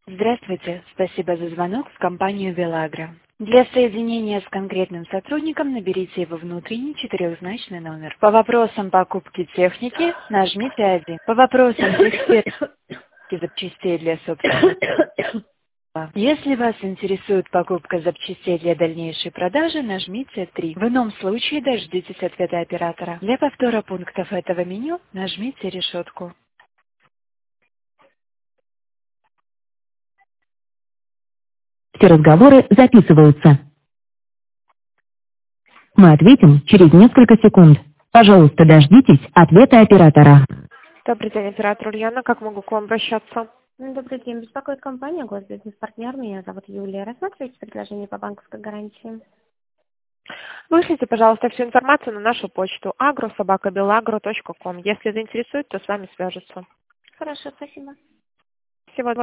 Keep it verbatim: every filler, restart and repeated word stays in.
Здравствуйте, спасибо за звонок в компанию Белагро. Для соединения с конкретным сотрудником наберите его внутренний четырехзначный номер. По вопросам покупки техники нажмите один. По вопросам техники запчастей для собственного. Если вас интересует покупка запчастей для дальнейшей продажи, нажмите три. В ином случае дождитесь ответа оператора. Для повтора пунктов этого меню нажмите решетку. Все разговоры записываются. Мы ответим через несколько секунд. Пожалуйста, дождитесь ответа оператора. Добрый день, оператор Ульяна. Как могу к вам обращаться? Ну, Добрый день. Беспокоит компания «Госбизнес-партнер». Меня зовут Юлия. Рассматриваете предложение по банковской гарантии? Вышлите, пожалуйста, всю информацию на нашу почту агро собака белагро точка ком. Если заинтересует, то с вами свяжутся. Хорошо, спасибо. Всего доброго.